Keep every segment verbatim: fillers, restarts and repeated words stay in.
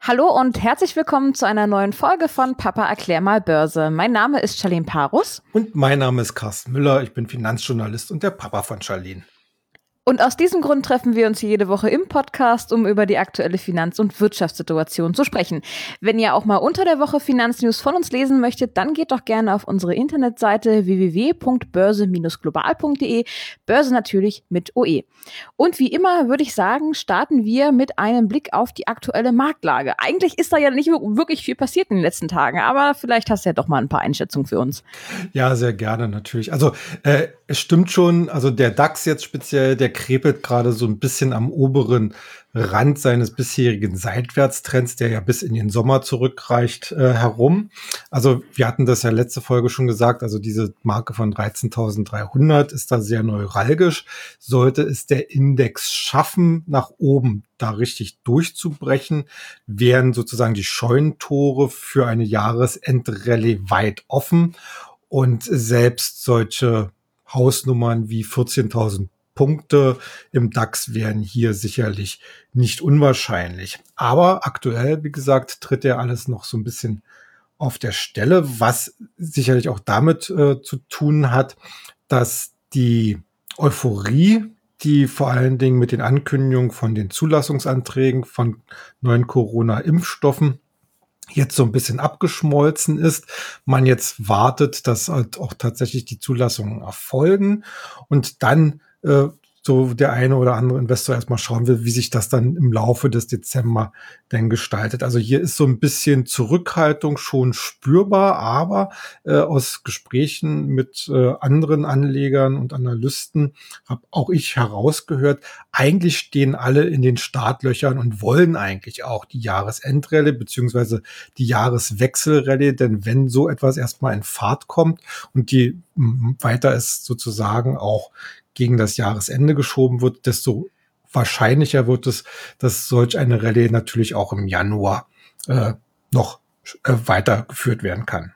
Hallo und herzlich willkommen zu einer neuen Folge von Papa erklär mal Börse. Mein Name ist Charlene Parus. Und mein Name ist Carsten Müller. Ich bin Finanzjournalist und der Papa von Charlene. Und aus diesem Grund treffen wir uns jede Woche im Podcast, um über die aktuelle Finanz- und Wirtschaftssituation zu sprechen. Wenn ihr auch mal unter der Woche Finanznews von uns lesen möchtet, dann geht doch gerne auf unsere Internetseite w w w punkt börse Bindestrich global punkt d e. Börse natürlich mit O E. Und wie immer würde ich sagen, starten wir mit einem Blick auf die aktuelle Marktlage. Eigentlich ist da ja nicht wirklich viel passiert in den letzten Tagen, aber vielleicht hast du ja doch mal ein paar Einschätzungen für uns. Ja, sehr gerne natürlich. Also äh, es stimmt schon, also der DAX jetzt speziell, der krepelt gerade so ein bisschen am oberen Rand seines bisherigen Seitwärtstrends, der ja bis in den Sommer zurückreicht, äh, herum. Also wir hatten das ja letzte Folge schon gesagt, also diese Marke von dreizehntausenddreihundert ist da sehr neuralgisch. Sollte es der Index schaffen, nach oben da richtig durchzubrechen, wären sozusagen die Scheunentore für eine Jahresendrallye weit offen. Und selbst solche Hausnummern wie vierzehntausend Punkte im DAX wären hier sicherlich nicht unwahrscheinlich. Aber aktuell, wie gesagt, tritt ja alles noch so ein bisschen auf der Stelle, was sicherlich auch damit äh, zu tun hat, dass die Euphorie, die vor allen Dingen mit den Ankündigungen von den Zulassungsanträgen von neuen Corona-Impfstoffen jetzt so ein bisschen abgeschmolzen ist, man jetzt wartet, dass halt auch tatsächlich die Zulassungen erfolgen und dann äh, so der eine oder andere Investor erstmal schauen will, wie sich das dann im Laufe des Dezember denn gestaltet. Also hier ist so ein bisschen Zurückhaltung schon spürbar, aber äh, aus Gesprächen mit äh, anderen Anlegern und Analysten habe auch ich herausgehört, eigentlich stehen alle in den Startlöchern und wollen eigentlich auch die Jahresendrallye beziehungsweise die Jahreswechselrallye, denn wenn so etwas erstmal in Fahrt kommt und die m, weiter ist sozusagen auch gegen das Jahresende geschoben wird, desto wahrscheinlicher wird es, dass solch eine Rallye natürlich auch im Januar äh, noch äh, weitergeführt werden kann.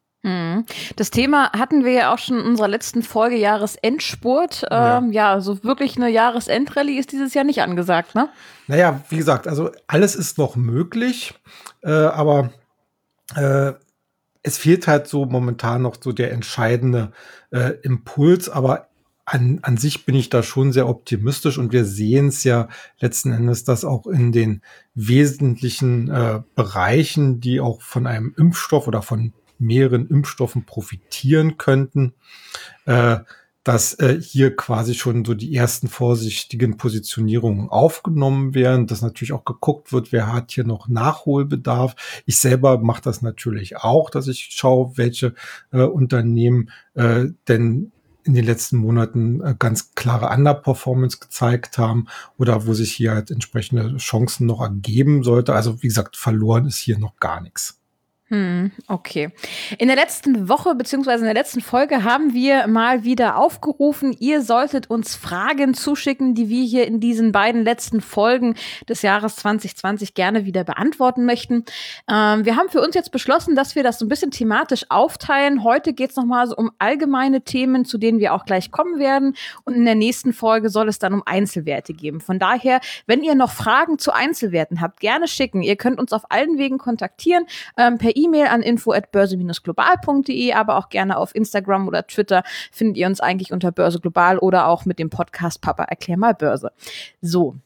Das Thema hatten wir ja auch schon in unserer letzten Folge Jahresendspurt. Ja, ähm, ja so wirklich eine Jahresendrallye ist dieses Jahr nicht angesagt, ne? Naja, wie gesagt, also alles ist noch möglich, äh, aber äh, es fehlt halt so momentan noch so der entscheidende äh, Impuls, aber An, an sich bin ich da schon sehr optimistisch und wir sehen es ja letzten Endes, dass auch in den wesentlichen äh, Bereichen, die auch von einem Impfstoff oder von mehreren Impfstoffen profitieren könnten, äh, dass äh, hier quasi schon so die ersten vorsichtigen Positionierungen aufgenommen werden, dass natürlich auch geguckt wird, wer hat hier noch Nachholbedarf. Ich selber mache das natürlich auch, dass ich schaue, welche äh, Unternehmen äh, denn in den letzten Monaten äh, ganz klare Underperformance gezeigt haben oder wo sich hier halt entsprechende Chancen noch ergeben sollte. Also wie gesagt, verloren ist hier noch gar nichts. Hm, okay. In der letzten Woche beziehungsweise in der letzten Folge haben wir mal wieder aufgerufen, ihr solltet uns Fragen zuschicken, die wir hier in diesen beiden letzten Folgen des Jahres zwanzig zwanzig gerne wieder beantworten möchten. Ähm, wir haben für uns jetzt beschlossen, dass wir das so ein bisschen thematisch aufteilen. Heute geht es nochmal so um allgemeine Themen, zu denen wir auch gleich kommen werden. Und in der nächsten Folge soll es dann um Einzelwerte geben. Von daher, wenn ihr noch Fragen zu Einzelwerten habt, gerne schicken. Ihr könnt uns auf allen Wegen kontaktieren, ähm, per E-Mail an info at börse Bindestrich global punkt d e, aber auch gerne auf Instagram oder Twitter findet ihr uns eigentlich unter Börse Global oder auch mit dem Podcast Papa erklär mal Börse. So,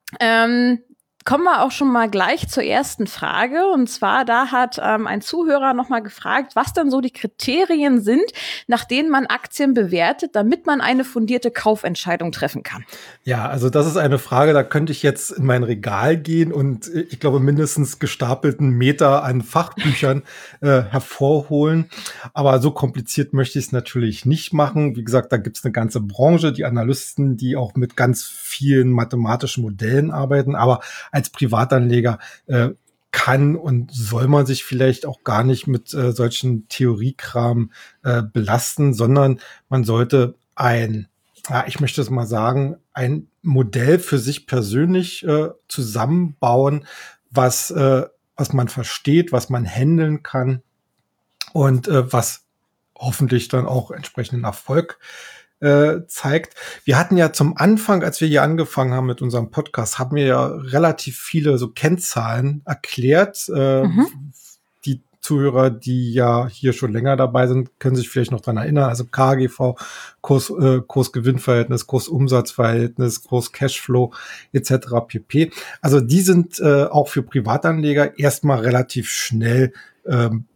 ähm, kommen wir auch schon mal gleich zur ersten Frage. Und zwar, da hat ähm, ein Zuhörer nochmal gefragt, was denn so die Kriterien sind, nach denen man Aktien bewertet, damit man eine fundierte Kaufentscheidung treffen kann. Ja, also das ist eine Frage, da könnte ich jetzt in mein Regal gehen und ich glaube mindestens gestapelten Meter an Fachbüchern äh, hervorholen. Aber so kompliziert möchte ich es natürlich nicht machen. Wie gesagt, da gibt es eine ganze Branche, die Analysten, die auch mit ganz vielen mathematischen Modellen arbeiten. Aber als Privatanleger äh, kann und soll man sich vielleicht auch gar nicht mit äh, solchen Theoriekram äh, belasten, sondern man sollte ein, ja, ich möchte es mal sagen, ein Modell für sich persönlich äh, zusammenbauen, was, äh, was man versteht, was man handeln kann und äh, was hoffentlich dann auch entsprechenden Erfolg äh, zeigt. Wir hatten ja zum Anfang, als wir hier angefangen haben mit unserem Podcast, haben wir ja relativ viele so Kennzahlen erklärt. Äh, Mhm. Die Zuhörer, die ja hier schon länger dabei sind, können sich vielleicht noch dran erinnern. Also K G V, Kurs, äh, Kurs-Gewinn-Verhältnis, Kurs-Umsatz-Verhältnis, Kurs-Cashflow et cetera pp. Also die sind äh, auch für Privatanleger erstmal relativ schnell ähm,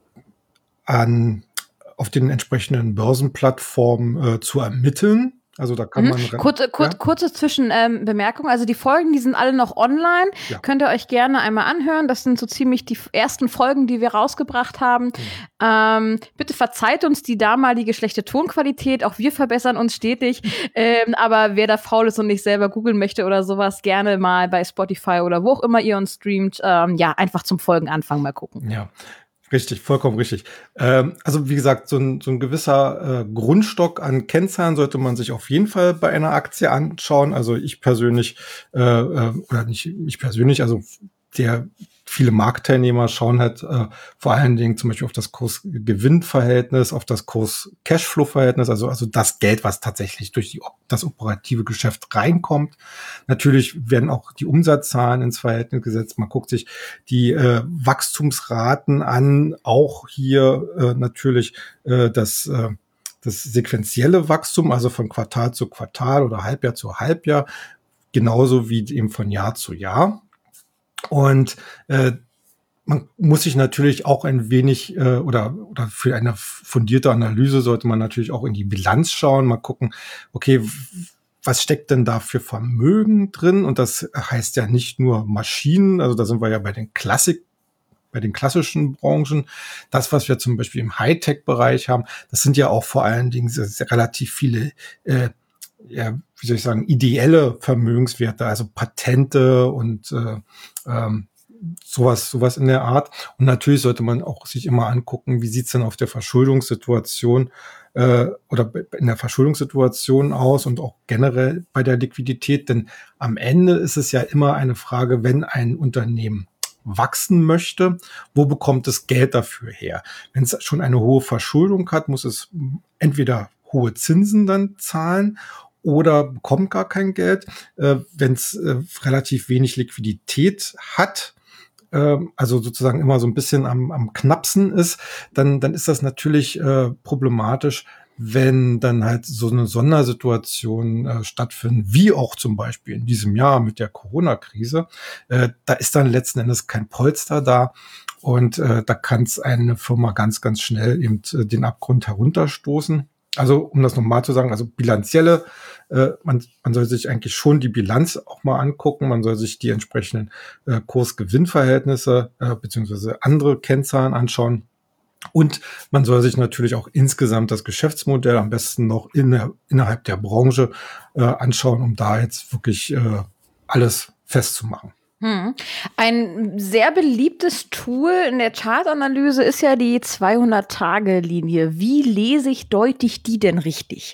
an auf den entsprechenden Börsenplattformen äh, zu ermitteln. Also da kann Mhm. man... Kurze, kur ja? kurze Zwischenbemerkung. Ähm, also die Folgen, die sind alle noch online. Ja. Könnt ihr euch gerne einmal anhören. Das sind so ziemlich die ersten Folgen, die wir rausgebracht haben. Mhm. Ähm, bitte verzeiht uns die damalige schlechte Tonqualität. Auch wir verbessern uns stetig. ähm, aber wer da faul ist und nicht selber googeln möchte oder sowas, gerne mal bei Spotify oder wo auch immer ihr uns streamt, ähm, ja, einfach zum Folgenanfang mal gucken. Ja. Richtig, vollkommen richtig. Ähm, also wie gesagt, so ein, so ein gewisser äh, Grundstock an Kennzahlen sollte man sich auf jeden Fall bei einer Aktie anschauen. Also ich persönlich, äh, äh, oder nicht ich persönlich, also der viele Marktteilnehmer schauen halt äh, vor allen Dingen zum Beispiel auf das Kurs-Gewinn-Verhältnis, auf das Kurs-Cashflow-Verhältnis, also also das Geld, was tatsächlich durch die, das operative Geschäft reinkommt. Natürlich werden auch die Umsatzzahlen ins Verhältnis gesetzt. Man guckt sich die äh, Wachstumsraten an, auch hier äh, natürlich äh, das äh, das sequentielle Wachstum, also von Quartal zu Quartal oder Halbjahr zu Halbjahr, genauso wie eben von Jahr zu Jahr. Und äh, man muss sich natürlich auch ein wenig äh, oder oder für eine fundierte Analyse sollte man natürlich auch in die Bilanz schauen, mal gucken, okay, was steckt denn da für Vermögen drin? Und das heißt ja nicht nur Maschinen, also da sind wir ja bei den Klassik, bei den klassischen Branchen. Das, was wir zum Beispiel im Hightech-Bereich haben, das sind ja auch vor allen Dingen sehr, sehr relativ viele äh, ja, wie soll ich sagen, ideelle Vermögenswerte, also Patente und äh, ähm, sowas, sowas in der Art. Und natürlich sollte man auch sich immer angucken, wie sieht's denn auf der Verschuldungssituation äh, oder in der Verschuldungssituation aus und auch generell bei der Liquidität. Denn am Ende ist es ja immer eine Frage, wenn ein Unternehmen wachsen möchte, wo bekommt es Geld dafür her? Wenn es schon eine hohe Verschuldung hat, muss es entweder hohe Zinsen dann zahlen oder bekommt gar kein Geld. Äh, wenn es äh, relativ wenig Liquidität hat, äh, also sozusagen immer so ein bisschen am, am knappsten ist, dann, dann ist das natürlich äh, problematisch, wenn dann halt so eine Sondersituation äh, stattfindet, wie auch zum Beispiel in diesem Jahr mit der Corona-Krise. Äh, da ist dann letzten Endes kein Polster da. Und äh, da kann es eine Firma ganz, ganz schnell eben äh, den Abgrund herunterstoßen. Also um das nochmal zu sagen, also bilanzielle, äh, man, man soll sich eigentlich schon die Bilanz auch mal angucken, man soll sich die entsprechenden äh, Kurs-Gewinn-Verhältnisse äh, beziehungsweise andere Kennzahlen anschauen und man soll sich natürlich auch insgesamt das Geschäftsmodell am besten noch in, innerhalb der Branche äh, anschauen, um da jetzt wirklich äh, alles festzumachen. Hm. Ein sehr beliebtes Tool in der Chartanalyse ist ja die zweihundert-Tage-Linie. Wie lese ich, deute ich die denn richtig?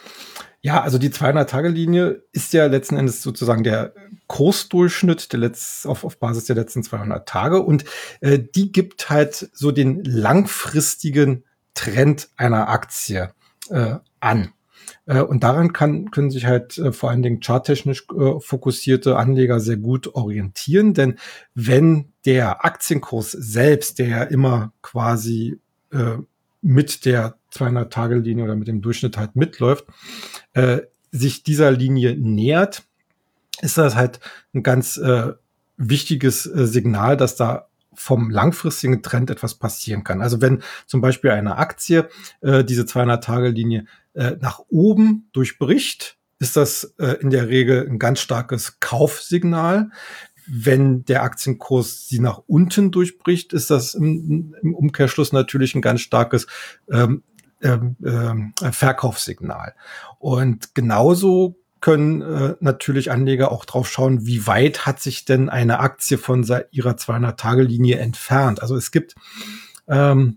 Ja, also die zweihundert-Tage-Linie ist ja letzten Endes sozusagen der Kursdurchschnitt der Letz-, auf, auf Basis der letzten zweihundert Tage und äh, die gibt halt so den langfristigen Trend einer Aktie äh, an. Und daran kann, können sich halt äh, vor allen Dingen charttechnisch äh, fokussierte Anleger sehr gut orientieren, denn wenn der Aktienkurs selbst, der ja immer quasi äh, mit der zweihundert-Tage-Linie oder mit dem Durchschnitt halt mitläuft, äh, sich dieser Linie nähert, ist das halt ein ganz äh, wichtiges äh, Signal, dass da vom langfristigen Trend etwas passieren kann. Also wenn zum Beispiel eine Aktie äh, diese zweihundert-Tage-Linie äh, nach oben durchbricht, ist das äh, in der Regel ein ganz starkes Kaufsignal. Wenn der Aktienkurs sie nach unten durchbricht, ist das im, im Umkehrschluss natürlich ein ganz starkes ähm, ähm, äh, Verkaufssignal. Und genauso können äh, natürlich Anleger auch drauf schauen, wie weit hat sich denn eine Aktie von ihrer zweihundert-Tage-Linie entfernt. Also es gibt, ähm,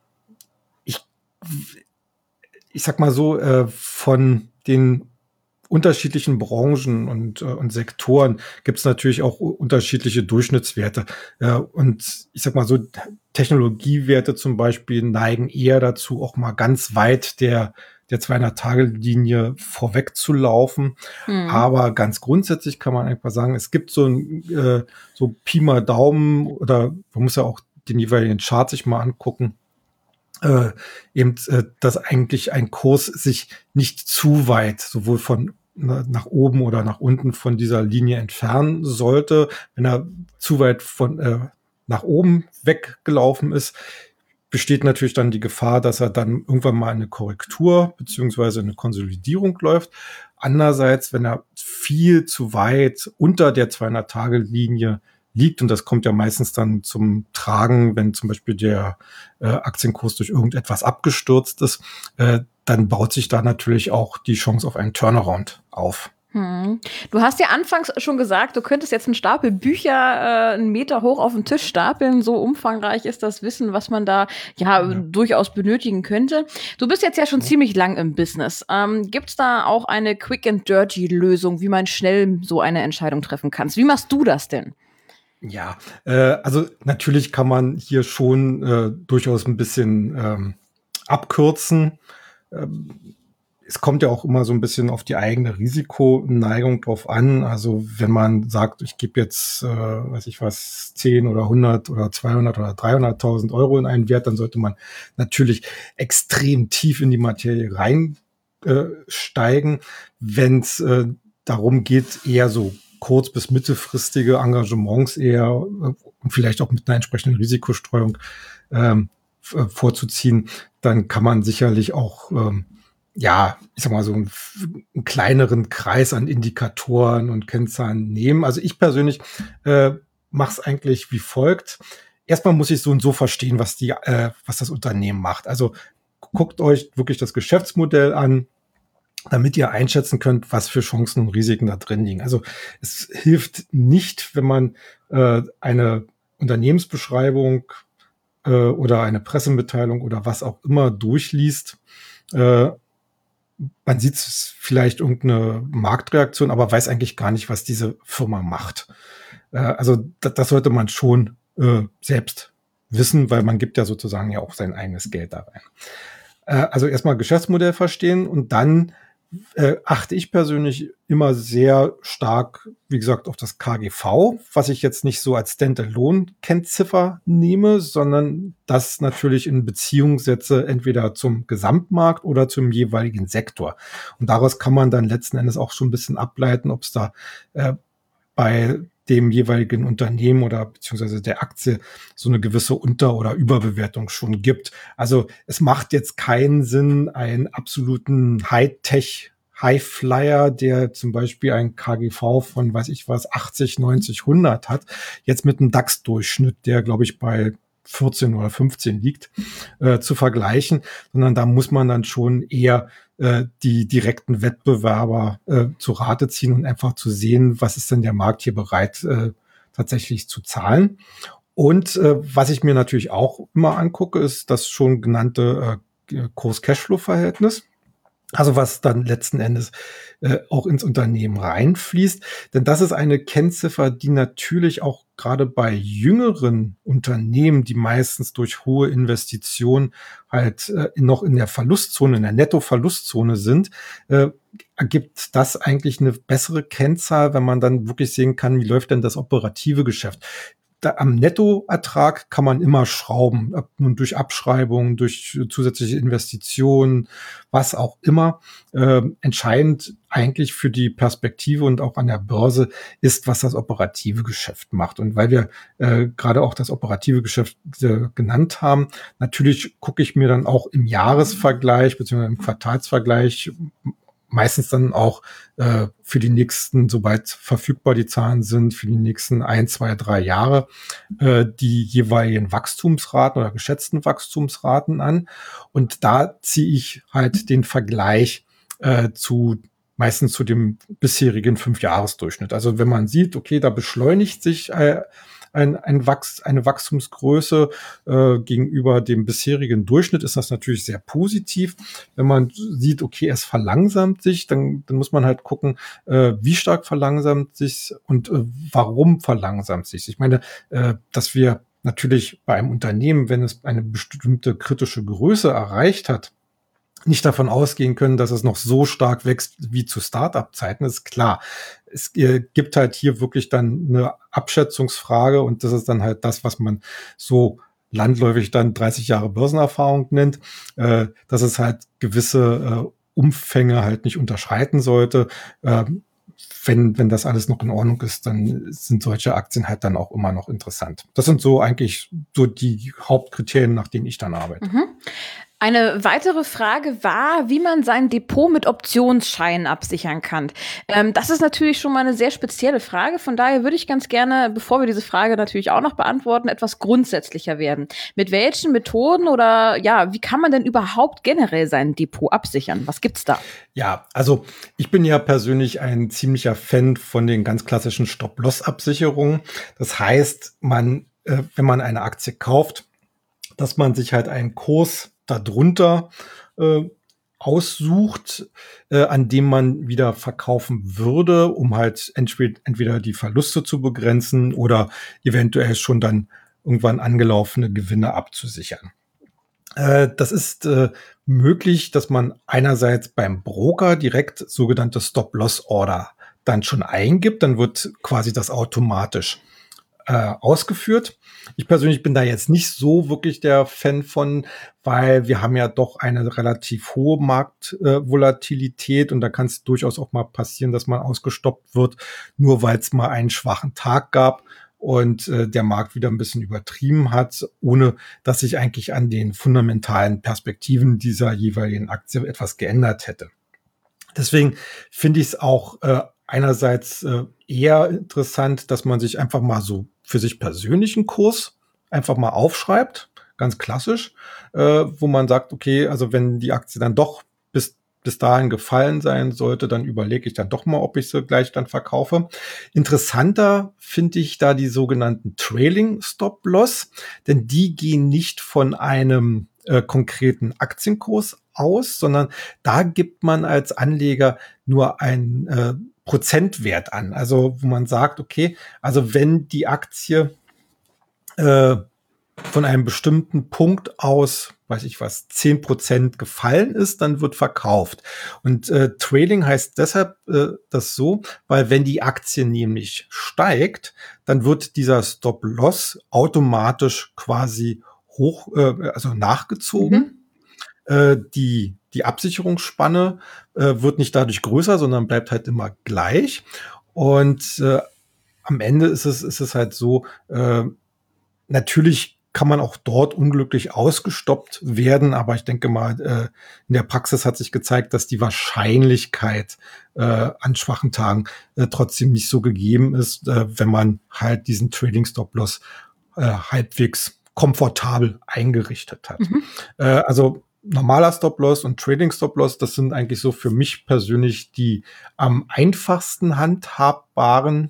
ich, ich sag mal so, äh, von den unterschiedlichen Branchen und, äh, und Sektoren gibt es natürlich auch unterschiedliche Durchschnittswerte. Äh, und ich sag mal so, Technologiewerte zum Beispiel neigen eher dazu, auch mal ganz weit der der zweihundert-Tage-Linie vorwegzulaufen. Mhm. Aber ganz grundsätzlich kann man einfach sagen, es gibt so ein äh, so Pi mal Daumen, oder man muss ja auch den jeweiligen Chart sich mal angucken, äh, eben, äh, dass eigentlich ein Kurs sich nicht zu weit sowohl von nach oben oder nach unten von dieser Linie entfernen sollte. Wenn er zu weit von äh, nach oben weggelaufen ist, besteht natürlich dann die Gefahr, dass er dann irgendwann mal eine Korrektur beziehungsweise eine Konsolidierung läuft. Andererseits, wenn er viel zu weit unter der zweihundert-Tage-Linie liegt, und das kommt ja meistens dann zum Tragen, wenn zum Beispiel der äh, Aktienkurs durch irgendetwas abgestürzt ist, äh, dann baut sich da natürlich auch die Chance auf einen Turnaround auf. Hm. Du hast ja anfangs schon gesagt, du könntest jetzt einen Stapel Bücher äh, einen Meter hoch auf den Tisch stapeln. So umfangreich ist das Wissen, was man da ja, ja. durchaus benötigen könnte. Du bist jetzt ja schon ja. ziemlich lang im Business. Ähm, gibt's da auch eine Quick and Dirty Lösung, wie man schnell so eine Entscheidung treffen kann? Wie machst du das denn? Ja, äh, also natürlich kann man hier schon äh, durchaus ein bisschen ähm, abkürzen. Ähm, Es kommt ja auch immer so ein bisschen auf die eigene Risikoneigung drauf an. Also wenn man sagt, ich gebe jetzt, äh, weiß ich was, zehn oder hundert oder zweihundert oder dreihunderttausend Euro in einen Wert, dann sollte man natürlich extrem tief in die Materie reinsteigen. Äh, wenn es äh, darum geht, eher so kurz- bis mittelfristige Engagements eher und äh, vielleicht auch mit einer entsprechenden Risikostreuung ähm, vorzuziehen, dann kann man sicherlich auch ähm, ja, ich sag mal, so einen, einen kleineren Kreis an Indikatoren und Kennzahlen nehmen. Also ich persönlich äh, mache es eigentlich wie folgt. Erstmal muss ich so und so verstehen, was die, äh, was das Unternehmen macht. Also guckt euch wirklich das Geschäftsmodell an, damit ihr einschätzen könnt, was für Chancen und Risiken da drin liegen. Also es hilft nicht, wenn man äh, eine Unternehmensbeschreibung äh, oder eine Pressemitteilung oder was auch immer durchliest. Äh, Man sieht vielleicht irgendeine Marktreaktion, aber weiß eigentlich gar nicht, was diese Firma macht. Äh, also das, das sollte man schon äh, selbst wissen, weil man gibt ja sozusagen ja auch sein eigenes Geld da rein. Äh, also erstmal Geschäftsmodell verstehen und dann äh, achte ich persönlich immer sehr stark, wie gesagt, auf das K G V, was ich jetzt nicht so als Standalone-Kennziffer nehme, sondern das natürlich in Beziehung setze, entweder zum Gesamtmarkt oder zum jeweiligen Sektor. Und daraus kann man dann letzten Endes auch schon ein bisschen ableiten, ob es da äh, bei dem jeweiligen Unternehmen oder beziehungsweise der Aktie so eine gewisse Unter- oder Überbewertung schon gibt. Also es macht jetzt keinen Sinn, einen absoluten Hightech Highflyer, der zum Beispiel ein K G V von, weiß ich was, achtzig, neunzig, hundert hat, jetzt mit einem DAX-Durchschnitt, der, glaube ich, bei vierzehn oder fünfzehn liegt, äh, zu vergleichen, sondern da muss man dann schon eher äh, die direkten Wettbewerber äh, zu Rate ziehen und einfach zu sehen, was ist denn der Markt hier bereit äh, tatsächlich zu zahlen. Und äh, was ich mir natürlich auch immer angucke, ist das schon genannte äh, Kurs-Cashflow-Verhältnis. Also was dann letzten Endes äh, auch ins Unternehmen reinfließt. Denn das ist eine Kennziffer, die natürlich auch gerade bei jüngeren Unternehmen, die meistens durch hohe Investitionen halt äh, noch in der Verlustzone, in der Netto-Verlustzone sind, äh, ergibt das eigentlich eine bessere Kennzahl, wenn man dann wirklich sehen kann, wie läuft denn das operative Geschäft. Da, am Nettoertrag kann man immer schrauben, ob nun durch Abschreibungen, durch zusätzliche Investitionen, was auch immer. Äh, entscheidend eigentlich für die Perspektive und auch an der Börse ist, was das operative Geschäft macht. Und weil wir äh, gerade auch das operative Geschäft äh, genannt haben, natürlich gucke ich mir dann auch im Jahresvergleich beziehungsweise im Quartalsvergleich meistens dann auch äh, für die nächsten, sobald verfügbar die Zahlen sind, für die nächsten ein, zwei, drei Jahre äh, die jeweiligen Wachstumsraten oder geschätzten Wachstumsraten an. Und da ziehe ich halt den Vergleich äh, zu meistens zu dem bisherigen Fünfjahresdurchschnitt. Also wenn man sieht, okay, da beschleunigt sich äh, ein, ein Wachs, eine Wachstumsgröße äh, gegenüber dem bisherigen Durchschnitt, ist das natürlich sehr positiv. Wenn man sieht, okay, es verlangsamt sich, dann, dann muss man halt gucken, äh, wie stark verlangsamt sich und äh, warum verlangsamt sich. Ich meine, äh, dass wir natürlich bei einem Unternehmen, wenn es eine bestimmte kritische Größe erreicht hat, nicht davon ausgehen können, dass es noch so stark wächst wie zu Start-up-Zeiten, ist klar. Es äh, gibt halt hier wirklich dann eine Abschätzungsfrage und das ist dann halt das, was man so landläufig dann dreißig Jahre Börsenerfahrung nennt, äh, dass es halt gewisse äh, Umfänge halt nicht unterschreiten sollte. Äh, wenn, wenn das alles noch in Ordnung ist, dann sind solche Aktien halt dann auch immer noch interessant. Das sind so eigentlich so die Hauptkriterien, nach denen ich dann arbeite. Mhm. Eine weitere Frage war, wie man sein Depot mit Optionsscheinen absichern kann. Ähm, das ist natürlich schon mal eine sehr spezielle Frage. Von daher würde ich ganz gerne, bevor wir diese Frage natürlich auch noch beantworten, etwas grundsätzlicher werden. Mit welchen Methoden oder ja, wie kann man denn überhaupt generell sein Depot absichern? Was gibt's da? Ja, also ich bin ja persönlich ein ziemlicher Fan von den ganz klassischen Stop-Loss-Absicherungen. Das heißt, man, äh, wenn man eine Aktie kauft, dass man sich halt einen Kurs darunter äh, aussucht, äh, an dem man wieder verkaufen würde, um halt entweder, entweder die Verluste zu begrenzen oder eventuell schon dann irgendwann angelaufene Gewinne abzusichern. Äh, das ist äh, möglich, dass man einerseits beim Broker direkt sogenannte Stop-Loss-Order dann schon eingibt, dann wird quasi das automatisch Äh, ausgeführt. Ich persönlich bin da jetzt nicht so wirklich der Fan von, weil wir haben ja doch eine relativ hohe Marktvolatilität äh, und da kann es durchaus auch mal passieren, dass man ausgestoppt wird, nur weil es mal einen schwachen Tag gab und äh, der Markt wieder ein bisschen übertrieben hat, ohne dass sich eigentlich an den fundamentalen Perspektiven dieser jeweiligen Aktie etwas geändert hätte. Deswegen finde ich es auch äh, einerseits äh, eher interessant, dass man sich einfach mal so für sich persönlichen Kurs einfach mal aufschreibt, ganz klassisch, äh, wo man sagt, okay, also wenn die Aktie dann doch bis bis dahin gefallen sein sollte, dann überlege ich dann doch mal, ob ich sie gleich dann verkaufe. Interessanter finde ich da die sogenannten Trailing Stop Loss, denn die gehen nicht von einem äh, konkreten Aktienkurs aus, sondern da gibt man als Anleger nur ein äh, Prozentwert an. Also wo man sagt, okay, also wenn die Aktie äh, von einem bestimmten Punkt aus, weiß ich was, zehn Prozent gefallen ist, dann wird verkauft. Und äh, Trailing heißt deshalb äh, das so, weil wenn die Aktie nämlich steigt, dann wird dieser Stop-Loss automatisch quasi hoch, äh, also nachgezogen. Mhm. Äh, die Die Absicherungsspanne äh, wird nicht dadurch größer, sondern bleibt halt immer gleich. Und äh, am Ende ist es, ist es halt so, äh, natürlich kann man auch dort unglücklich ausgestoppt werden, aber ich denke mal, äh, in der Praxis hat sich gezeigt, dass die Wahrscheinlichkeit äh, an schwachen Tagen äh, trotzdem nicht so gegeben ist, äh, wenn man halt diesen Trading Stop-Loss äh, halbwegs komfortabel eingerichtet hat. Mhm. Äh, also normaler Stop-Loss und Trading Stop-Loss, das sind eigentlich so für mich persönlich die am einfachsten handhabbaren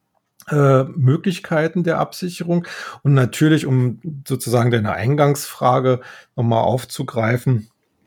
äh, Möglichkeiten der Absicherung. Und natürlich, um sozusagen deine Eingangsfrage nochmal aufzugreifen,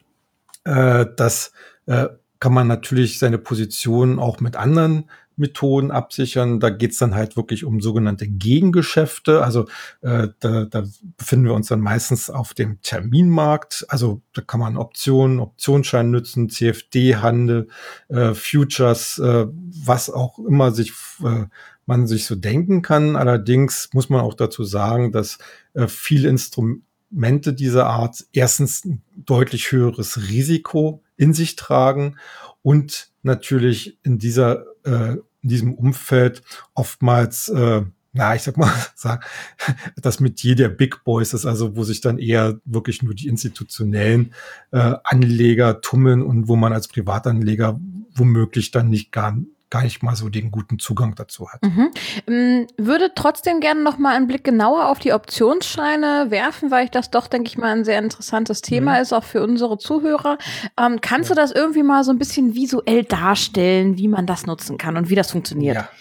äh, das äh, kann man natürlich seine Position auch mit anderen Methoden absichern. Da geht's dann halt wirklich um sogenannte Gegengeschäfte. Also äh, da, da befinden wir uns dann meistens auf dem Terminmarkt. Also da kann man Optionen, Optionsschein nutzen, C F D-Handel, äh, Futures, äh, was auch immer sich äh, man sich so denken kann. Allerdings muss man auch dazu sagen, dass äh, viele Instrumente dieser Art erstens ein deutlich höheres Risiko in sich tragen und natürlich in dieser äh, in diesem Umfeld oftmals äh, na, ich sag mal, sag, das Metier der Big Boys ist, also wo sich dann eher wirklich nur die institutionellen äh, Anleger tummeln und wo man als Privatanleger womöglich dann nicht gar gar nicht mal so den guten Zugang dazu hat. Mhm. Würde trotzdem gerne noch mal einen Blick genauer auf die Optionsscheine werfen, weil ich das doch, denke ich mal, ein sehr interessantes Thema mhm. ist, auch für unsere Zuhörer. Ähm, kannst ja. du das irgendwie mal so ein bisschen visuell darstellen, wie man das nutzen kann und wie das funktioniert? Ja,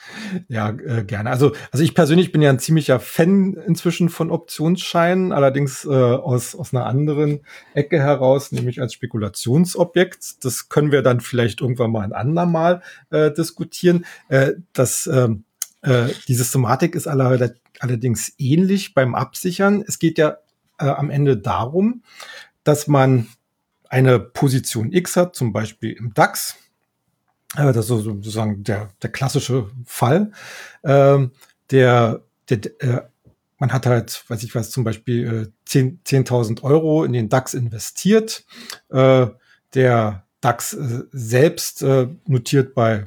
ja äh, gerne. Also, also ich persönlich bin ja ein ziemlicher Fan inzwischen von Optionsscheinen, allerdings äh, aus, aus einer anderen Ecke heraus, nämlich als Spekulationsobjekt. Das können wir dann vielleicht irgendwann mal ein andermal äh, diskutieren. Äh, das, äh, äh, die Systematik ist aller, allerdings ähnlich beim Absichern. Es geht ja äh, am Ende darum, dass man eine Position X hat, zum Beispiel im DAX, äh, das ist sozusagen der, der klassische Fall, ähm, der, der äh, man hat halt, weiß ich was, zum Beispiel äh, zehntausend Euro in den DAX investiert, äh, der DAX äh, selbst äh, notiert bei,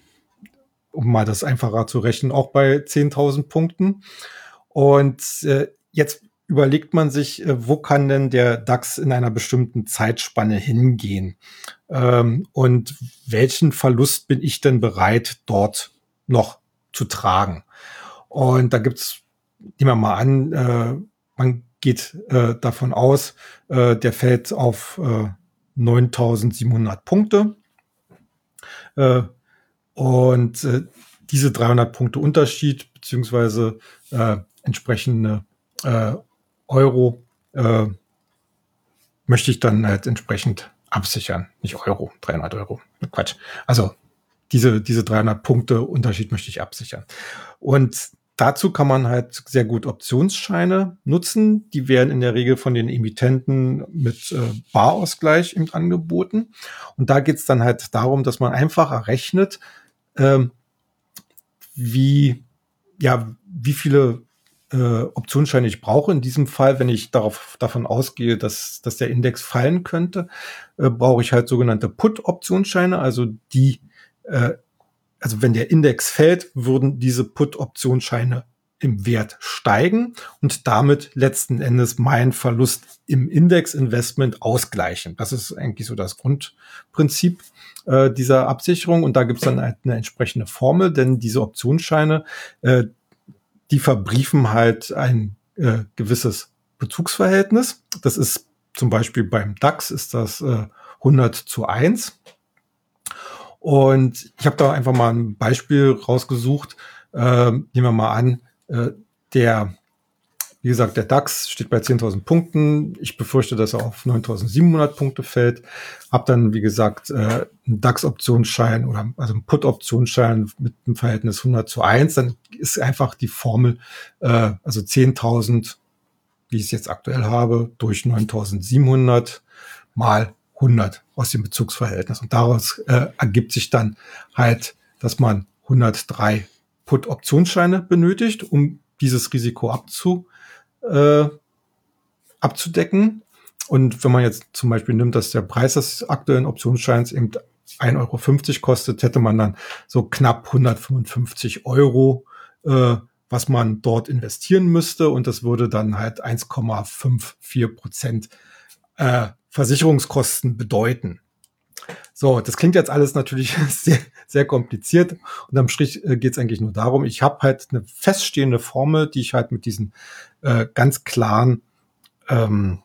um mal das einfacher zu rechnen, auch bei zehntausend Punkten. Und äh, jetzt überlegt man sich, äh, wo kann denn der DAX in einer bestimmten Zeitspanne hingehen? Ähm, und welchen Verlust bin ich denn bereit, dort noch zu tragen? Und da gibt's, nehmen wir mal an, äh, man geht äh, davon aus, äh, der fällt auf äh, neuntausendsiebenhundert Punkte. Äh, und äh, diese dreihundert Punkte Unterschied beziehungsweise äh, entsprechende äh, Euro äh, möchte ich dann halt entsprechend absichern. Nicht Euro, dreihundert Euro. Quatsch. Also diese, diese dreihundert Punkte Unterschied möchte ich absichern. Und dazu kann man halt sehr gut Optionsscheine nutzen. Die werden in der Regel von den Emittenten mit äh, Barausgleich eben angeboten. Und da geht es dann halt darum, dass man einfach errechnet, ähm, wie, ja, wie viele äh, Optionsscheine ich brauche. In diesem Fall, wenn ich darauf, davon ausgehe, dass, dass der Index fallen könnte, äh, brauche ich halt sogenannte Put-Optionsscheine, also die äh, Also wenn der Index fällt, würden diese Put-Optionsscheine im Wert steigen und damit letzten Endes meinen Verlust im Index-Investment ausgleichen. Das ist eigentlich so das Grundprinzip äh, dieser Absicherung. Und da gibt es dann halt eine entsprechende Formel, denn diese Optionsscheine, äh, die verbriefen halt ein äh, gewisses Bezugsverhältnis. Das ist zum Beispiel beim DAX ist das äh, hundert zu eins. Und ich habe da einfach mal ein Beispiel rausgesucht. Ähm, nehmen wir mal an, äh, der, wie gesagt, der DAX steht bei zehntausend Punkten. Ich befürchte, dass er auf neuntausendsiebenhundert Punkte fällt. Hab dann, wie gesagt, äh, einen DAX-Optionsschein oder also einen Put-Optionsschein mit einem Verhältnis hundert zu eins. Dann ist einfach die Formel, äh, also zehntausend, wie ich es jetzt aktuell habe, durch neuntausendsiebenhundert mal hundert aus dem Bezugsverhältnis. Und daraus äh, ergibt sich dann halt, dass man hundertdrei Put-Optionsscheine benötigt, um dieses Risiko abzu, äh, abzudecken. Und wenn man jetzt zum Beispiel nimmt, dass der Preis des aktuellen Optionsscheins eben ein Euro fünfzig kostet, hätte man dann so knapp hundertfünfundfünfzig Euro, äh, was man dort investieren müsste. Und das würde dann halt eins Komma vierundfünfzig Prozent äh, Versicherungskosten bedeuten. So, das klingt jetzt alles natürlich sehr, sehr kompliziert. Und am Strich äh, geht es eigentlich nur darum, ich habe halt eine feststehende Formel, die ich halt mit diesen äh, ganz klaren ähm,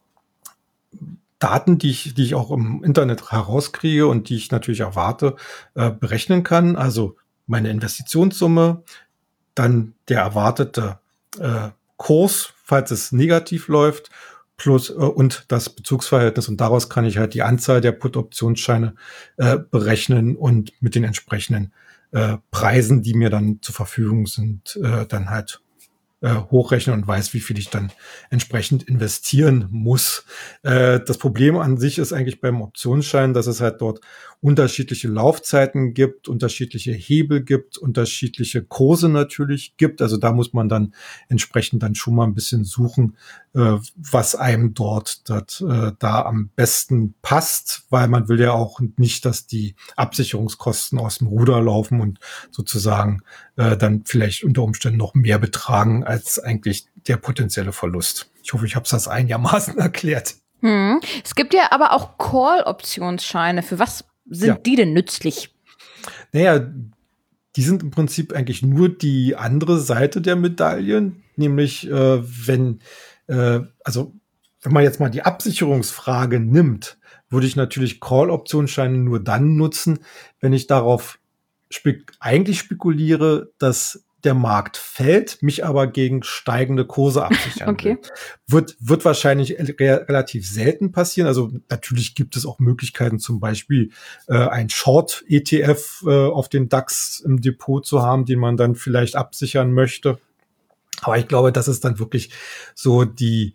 Daten, die ich, die ich auch im Internet herauskriege und die ich natürlich erwarte, äh, berechnen kann. Also meine Investitionssumme, dann der erwartete äh, Kurs, falls es negativ läuft, plus äh, und das Bezugsverhältnis, und daraus kann ich halt die Anzahl der Put-Optionsscheine äh, berechnen und mit den entsprechenden äh, Preisen, die mir dann zur Verfügung sind, äh, dann halt äh, hochrechnen und weiß, wie viel ich dann entsprechend investieren muss. Äh, das Problem an sich ist eigentlich beim Optionsschein, dass es halt dort unterschiedliche Laufzeiten gibt, unterschiedliche Hebel gibt, unterschiedliche Kurse natürlich gibt. Also da muss man dann entsprechend dann schon mal ein bisschen suchen, äh, was einem dort dat, äh, da am besten passt, weil man will ja auch nicht, dass die Absicherungskosten aus dem Ruder laufen und sozusagen äh, dann vielleicht unter Umständen noch mehr betragen als eigentlich der potenzielle Verlust. Ich hoffe, ich habe es das einigermaßen erklärt. Hm. Es gibt ja aber auch Call-Optionsscheine. Für was sind ja. die denn nützlich? Naja, die sind im Prinzip eigentlich nur die andere Seite der Medaillen, nämlich äh, wenn, äh, also wenn man jetzt mal die Absicherungsfrage nimmt, würde ich natürlich Call-Optionsscheine nur dann nutzen, wenn ich darauf spek- eigentlich spekuliere, dass der Markt fällt, mich aber gegen steigende Kurse absichern okay. will. Wird, wird wahrscheinlich re- relativ selten passieren. Also natürlich gibt es auch Möglichkeiten, zum Beispiel äh, ein Short-E T F äh, auf den DAX im Depot zu haben, den man dann vielleicht absichern möchte. Aber ich glaube, das ist dann wirklich so die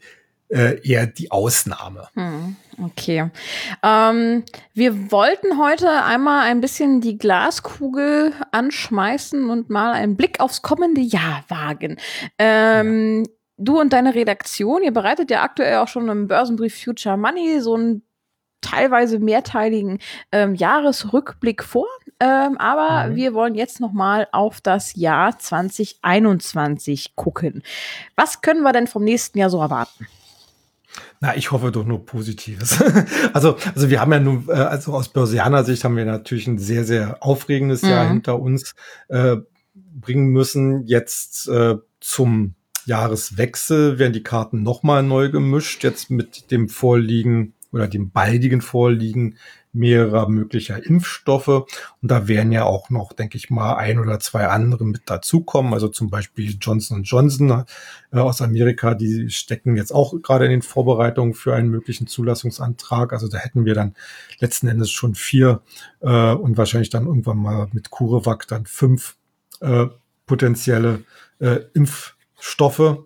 äh, eher die Ausnahme. Hm, okay. Ähm, wir wollten heute einmal ein bisschen die Glaskugel anschmeißen und mal einen Blick aufs kommende Jahr wagen. Ähm, ja. Du und deine Redaktion, ihr bereitet ja aktuell auch schon im Börsenbrief Future Money so einen teilweise mehrteiligen ähm, Jahresrückblick vor. Ähm, aber mhm. wir wollen jetzt noch mal auf das Jahr zwanzig einundzwanzig gucken. Was können wir denn vom nächsten Jahr so erwarten? Na, ich hoffe doch nur Positives. also, also wir haben ja nun, äh, also aus börsianer Sicht haben wir natürlich ein sehr, sehr aufregendes mhm. Jahr hinter uns äh, bringen müssen. Jetzt äh, zum Jahreswechsel werden die Karten noch mal neu gemischt. Jetzt mit dem Vorliegen oder dem baldigen Vorliegen mehrerer möglicher Impfstoffe. Und da werden ja auch noch, denke ich mal, ein oder zwei andere mit dazukommen. Also zum Beispiel Johnson und Johnson äh, aus Amerika, die stecken jetzt auch gerade in den Vorbereitungen für einen möglichen Zulassungsantrag. Also da hätten wir dann letzten Endes schon vier äh, und wahrscheinlich dann irgendwann mal mit CureVac dann fünf äh, potenzielle äh, Impfstoffe.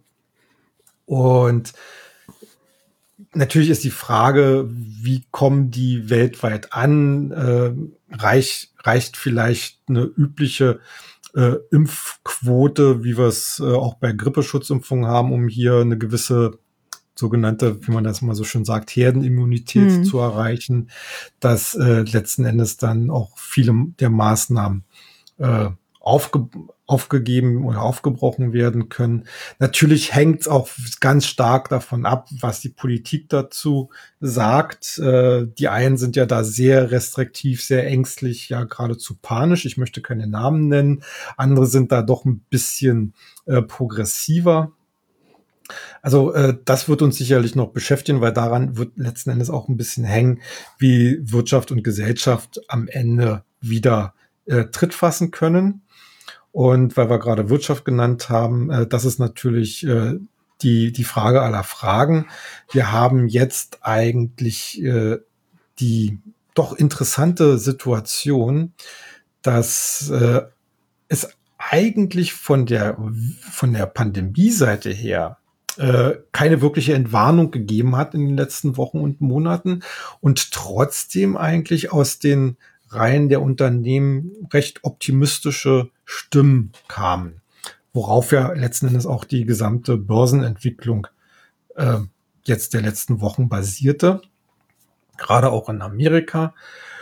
Und natürlich ist die Frage, wie kommen die weltweit an? Äh, reicht, reicht vielleicht eine übliche äh, Impfquote, wie wir es äh, auch bei Grippeschutzimpfungen haben, um hier eine gewisse sogenannte, wie man das mal so schön sagt, Herdenimmunität mhm. zu erreichen, dass äh, letzten Endes dann auch viele der Maßnahmen äh, aufge aufgegeben oder aufgebrochen werden können. Natürlich hängt es auch ganz stark davon ab, was die Politik dazu sagt. Äh, die einen sind ja da sehr restriktiv, sehr ängstlich, ja geradezu panisch. Ich möchte keine Namen nennen. Andere sind da doch ein bisschen äh, progressiver. Also äh, das wird uns sicherlich noch beschäftigen, weil daran wird letzten Endes auch ein bisschen hängen, wie Wirtschaft und Gesellschaft am Ende wieder äh, Tritt fassen können. Und weil wir gerade Wirtschaft genannt haben, äh, das ist natürlich äh, die die Frage aller Fragen. Wir haben jetzt eigentlich äh, die doch interessante Situation, dass äh, es eigentlich von der von der Pandemie-Seite her äh, keine wirkliche Entwarnung gegeben hat in den letzten Wochen und Monaten und trotzdem eigentlich aus den Reihen der Unternehmen recht optimistische Stimmen kamen, worauf ja letzten Endes auch die gesamte Börsenentwicklung äh, jetzt der letzten Wochen basierte, gerade auch in Amerika.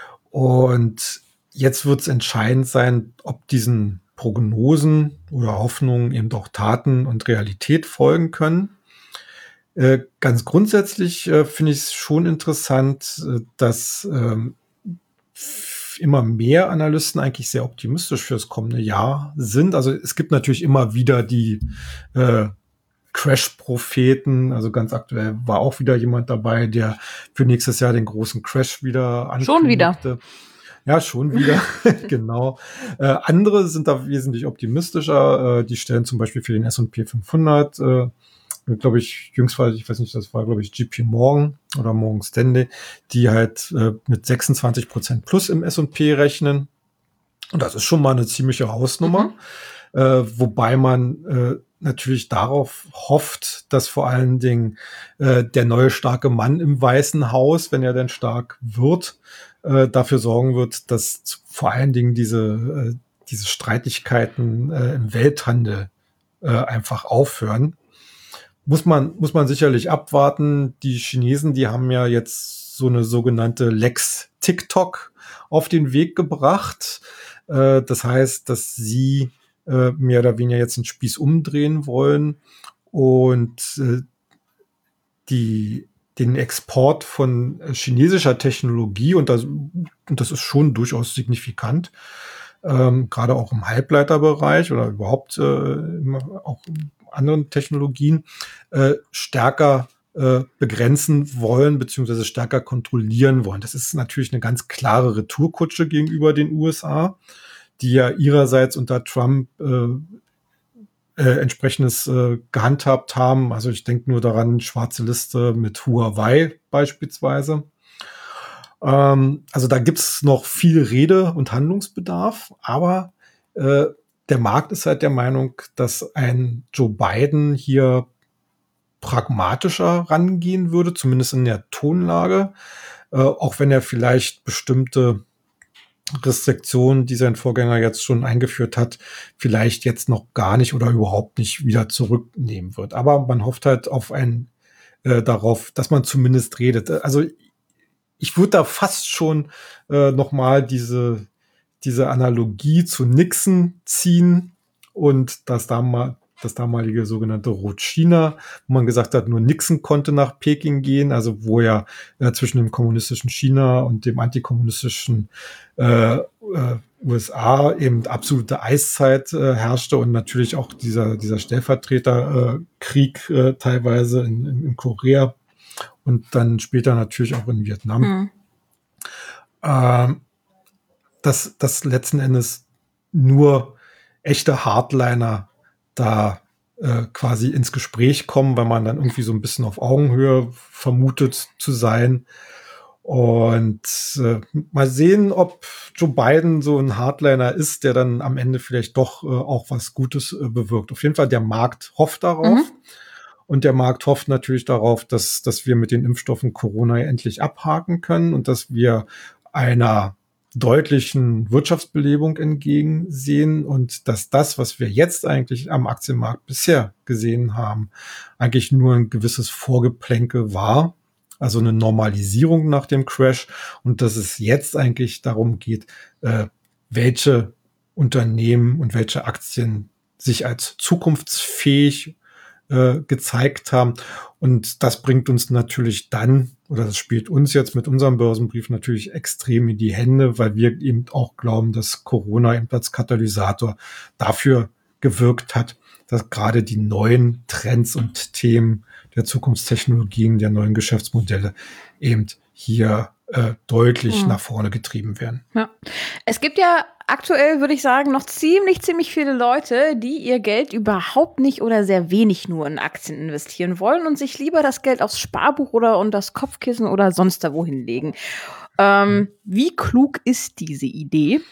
Und jetzt wird es entscheidend sein, ob diesen Prognosen oder Hoffnungen eben doch Taten und Realität folgen können. Äh, ganz grundsätzlich äh, finde ich es schon interessant, äh, dass ähm, immer mehr Analysten eigentlich sehr optimistisch für das kommende Jahr sind. Also es gibt natürlich immer wieder die äh, Crash-Propheten. Also ganz aktuell war auch wieder jemand dabei, der für nächstes Jahr den großen Crash wieder ankündigte. Schon wieder. Ja, schon wieder, genau. Äh, andere sind da wesentlich optimistischer. Äh, die stellen zum Beispiel für den S und P fünfhundert, äh, glaube ich, jüngst war, ich weiß nicht, das war, glaube ich, J P Morgan oder Morgan Stanley, die halt äh, mit sechsundzwanzig Prozent plus im S und P rechnen. Und das ist schon mal eine ziemliche Hausnummer. Mhm. Äh, wobei man äh, natürlich darauf hofft, dass vor allen Dingen äh, der neue starke Mann im Weißen Haus, wenn er denn stark wird, äh, dafür sorgen wird, dass vor allen Dingen diese, äh, diese Streitigkeiten äh, im Welthandel äh, einfach aufhören. Muss man, muss man sicherlich abwarten. Die Chinesen, die haben ja jetzt so eine sogenannte Lex TikTok auf den Weg gebracht. Äh, das heißt, dass sie äh, mehr oder weniger jetzt den Spieß umdrehen wollen und äh, die, den Export von chinesischer Technologie, und das, und das ist schon durchaus signifikant, ähm, gerade auch im Halbleiterbereich oder überhaupt äh, auch anderen Technologien äh, stärker äh, begrenzen wollen beziehungsweise stärker kontrollieren wollen. Das ist natürlich eine ganz klare Retourkutsche gegenüber den U S A, die ja ihrerseits unter Trump äh, äh, entsprechendes äh, gehandhabt haben. Also ich denke nur daran, schwarze Liste mit Huawei beispielsweise. Ähm, also da gibt's noch viel Rede- und Handlungsbedarf, aber äh, der Markt ist halt der Meinung, dass ein Joe Biden hier pragmatischer rangehen würde, zumindest in der Tonlage, äh, auch wenn er vielleicht bestimmte Restriktionen, die sein Vorgänger jetzt schon eingeführt hat, vielleicht jetzt noch gar nicht oder überhaupt nicht wieder zurücknehmen wird. Aber man hofft halt auf ein, äh, darauf, dass man zumindest redet. Also ich würde da fast schon äh, noch mal diese, diese Analogie zu Nixon ziehen und das damal, das damalige sogenannte Rot-China, wo man gesagt hat, nur Nixon konnte nach Peking gehen, also wo ja äh, zwischen dem kommunistischen China und dem antikommunistischen äh, äh, U S A eben absolute Eiszeit äh, herrschte und natürlich auch dieser, dieser Stellvertreterkrieg äh, äh, teilweise in, in, in Korea und dann später natürlich auch in Vietnam. Mhm. Ähm, dass, dass letzten Endes nur echte Hardliner da äh, quasi ins Gespräch kommen, weil man dann irgendwie so ein bisschen auf Augenhöhe vermutet zu sein. Und äh, mal sehen, ob Joe Biden so ein Hardliner ist, der dann am Ende vielleicht doch äh, auch was Gutes äh, bewirkt. Auf jeden Fall, der Markt hofft darauf. Mhm. Und der Markt hofft natürlich darauf, dass, dass wir mit den Impfstoffen Corona endlich abhaken können und dass wir einer deutlichen Wirtschaftsbelebung entgegensehen und dass das, was wir jetzt eigentlich am Aktienmarkt bisher gesehen haben, eigentlich nur ein gewisses Vorgeplänkel war, also eine Normalisierung nach dem Crash und dass es jetzt eigentlich darum geht, äh, welche Unternehmen und welche Aktien sich als zukunftsfähig äh, gezeigt haben. Und das bringt uns natürlich dann, oder das spielt uns jetzt mit unserem Börsenbrief natürlich extrem in die Hände, weil wir eben auch glauben, dass Corona eben als Katalysator dafür gewirkt hat, dass gerade die neuen Trends und Themen der Zukunftstechnologien, der neuen Geschäftsmodelle eben hier äh, deutlich mhm. nach vorne getrieben werden. Ja. Es gibt ja aktuell, würde ich sagen, noch ziemlich, ziemlich viele Leute, die ihr Geld überhaupt nicht oder sehr wenig nur in Aktien investieren wollen und sich lieber das Geld aufs Sparbuch oder unter das Kopfkissen oder sonst da wohin legen. Ähm, mhm. Wie klug ist diese Idee?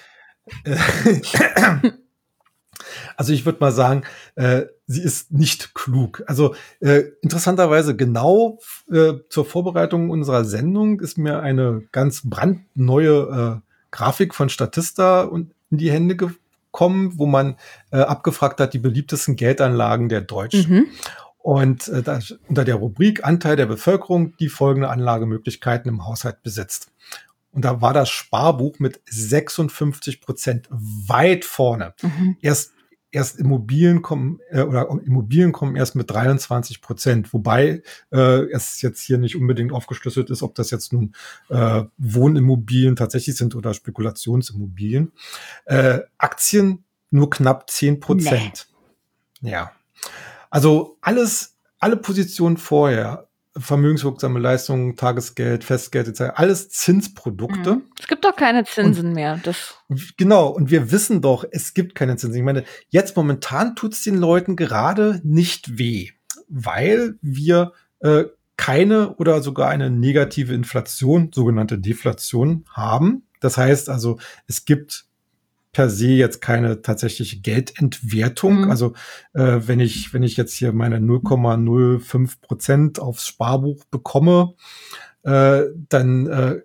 Also ich würde mal sagen, äh, sie ist nicht klug. Also äh, interessanterweise genau äh, zur Vorbereitung unserer Sendung ist mir eine ganz brandneue äh, Grafik von Statista in die Hände gekommen, wo man äh, abgefragt hat, die beliebtesten Geldanlagen der Deutschen. Mhm. Und äh, da, unter der Rubrik Anteil der Bevölkerung, die folgende Anlagemöglichkeiten im Haushalt besitzt. Und da war das Sparbuch mit sechsundfünfzig Prozent weit vorne. Mhm. Erst Erst Immobilien kommen äh, oder Immobilien kommen erst mit dreiundzwanzig Prozent, wobei äh, es jetzt hier nicht unbedingt aufgeschlüsselt ist, ob das jetzt nun äh, Wohnimmobilien tatsächlich sind oder Spekulationsimmobilien. Äh, Aktien nur knapp zehn Prozent. Nee. Ja, also alles, alle Positionen vorher. Vermögenswirksame Leistungen, Tagesgeld, Festgeld et cetera. Alles Zinsprodukte. Es gibt doch keine Zinsen und, mehr. Das genau, und wir wissen doch, es gibt keine Zinsen. Ich meine, jetzt momentan tut es den Leuten gerade nicht weh, weil wir äh, keine oder sogar eine negative Inflation, sogenannte Deflation, haben. Das heißt also, es gibt per se jetzt keine tatsächliche Geldentwertung. Mhm. Also äh, wenn ich wenn ich jetzt hier meine null Komma null fünf Prozent aufs Sparbuch bekomme, äh, dann äh,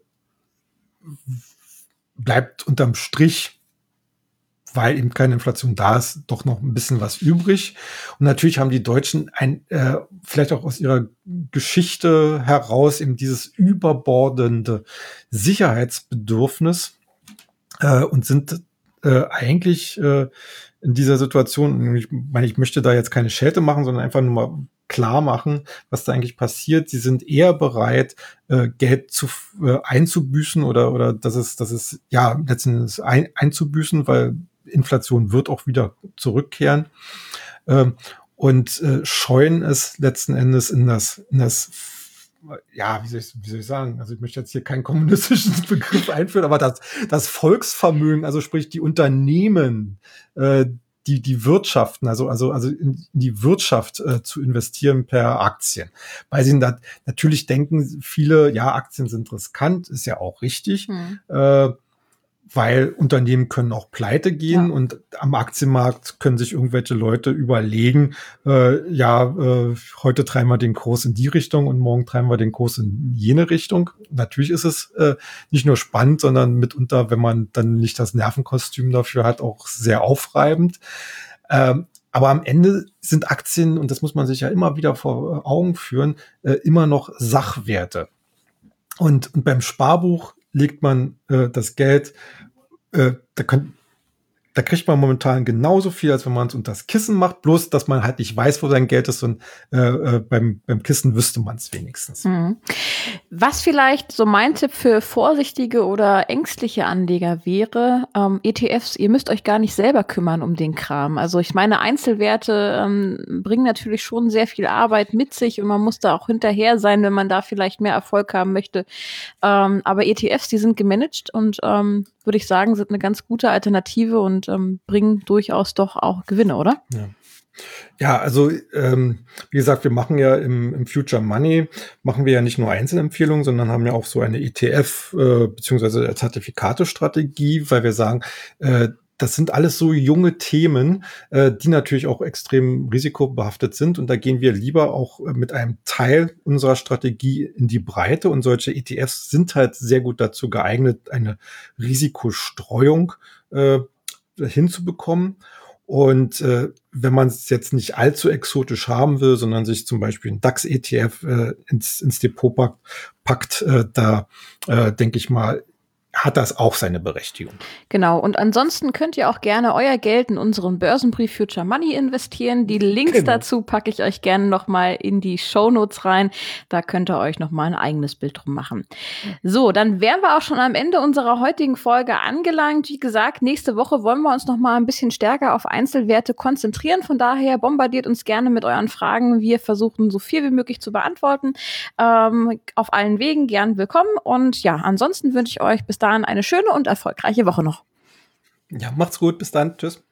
bleibt unterm Strich, weil eben keine Inflation da ist, doch noch ein bisschen was übrig. Und natürlich haben die Deutschen ein äh, vielleicht auch aus ihrer Geschichte heraus eben dieses überbordende Sicherheitsbedürfnis äh, und sind Äh, eigentlich äh, in dieser Situation, ich meine, ich möchte da jetzt keine Schelte machen, sondern einfach nur mal klar machen, was da eigentlich passiert. Sie sind eher bereit, äh, Geld zu äh, einzubüßen oder oder das ist das ist ja letztendlich ein, einzubüßen, weil Inflation wird auch wieder zurückkehren äh, und äh, scheuen es letzten Endes in das in das ja, wie soll, ich, wie soll ich sagen? Also ich möchte jetzt hier keinen kommunistischen Begriff einführen, aber das, das Volksvermögen, also sprich die Unternehmen, äh, die die Wirtschaften, also also also in die Wirtschaft äh, zu investieren per Aktien, weil sie da natürlich denken viele, ja, Aktien sind riskant, ist ja auch richtig. Hm. Äh, weil Unternehmen können auch pleite gehen Ja. und am Aktienmarkt können sich irgendwelche Leute überlegen, äh, ja, äh, heute treiben wir den Kurs in die Richtung und morgen treiben wir den Kurs in jene Richtung. Natürlich ist es äh, nicht nur spannend, sondern mitunter, wenn man dann nicht das Nervenkostüm dafür hat, auch sehr aufreibend. Ähm, aber am Ende sind Aktien, und das muss man sich ja immer wieder vor Augen führen, äh, immer noch Sachwerte. Und, und beim Sparbuch legt man äh, das Geld, äh, da, kann, da kriegt man momentan genauso viel, als wenn man es unter das Kissen macht, bloß, dass man halt nicht weiß, wo sein Geld ist, und äh, äh, beim, beim Kissen wüsste man es wenigstens. Mhm. Was vielleicht so mein Tipp für vorsichtige oder ängstliche Anleger wäre, ähm, E T Fs, ihr müsst euch gar nicht selber kümmern um den Kram. Also ich meine, Einzelwerte ähm, bringen natürlich schon sehr viel Arbeit mit sich und man muss da auch hinterher sein, wenn man da vielleicht mehr Erfolg haben möchte. Ähm, aber E T Fs, die sind gemanagt und ähm, würde ich sagen, sind eine ganz gute Alternative und ähm, bringen durchaus doch auch Gewinne, oder? Ja. Ja, also ähm, wie gesagt, wir machen ja im, im Future Money, machen wir ja nicht nur Einzelempfehlungen, sondern haben ja auch so eine E T F äh, beziehungsweise Zertifikatestrategie, weil wir sagen, äh, das sind alles so junge Themen, äh, die natürlich auch extrem risikobehaftet sind. Und da gehen wir lieber auch mit einem Teil unserer Strategie in die Breite. Und solche E T Fs sind halt sehr gut dazu geeignet, eine Risikostreuung äh, hinzubekommen. Und äh, wenn man es jetzt nicht allzu exotisch haben will, sondern sich zum Beispiel einen DAX-E T F äh, ins, ins Depot packt, packt äh, da äh, denke ich mal, hat das auch seine Berechtigung. Genau. Und ansonsten könnt ihr auch gerne euer Geld in unseren Börsenbrief Future Money investieren. Die Links genau. dazu packe ich euch gerne noch mal in die Shownotes rein. Da könnt ihr euch noch mal ein eigenes Bild drum machen. So, dann wären wir auch schon am Ende unserer heutigen Folge angelangt. Wie gesagt, nächste Woche wollen wir uns noch mal ein bisschen stärker auf Einzelwerte konzentrieren. Von daher bombardiert uns gerne mit euren Fragen. Wir versuchen, so viel wie möglich zu beantworten. Ähm, auf allen Wegen gern willkommen. Und ja, ansonsten wünsche ich euch bis dahin eine schöne und erfolgreiche Woche noch. Ja, macht's gut. Bis dann. Tschüss.